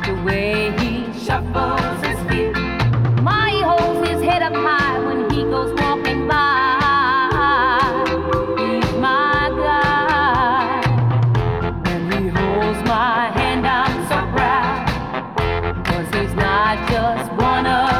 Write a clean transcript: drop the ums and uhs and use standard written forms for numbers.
the way he shuffles his feet. My, he holds his head up high when he goes walking by. He's my guide. When he holds my hand, I'm so proud, 'cause he's not just one of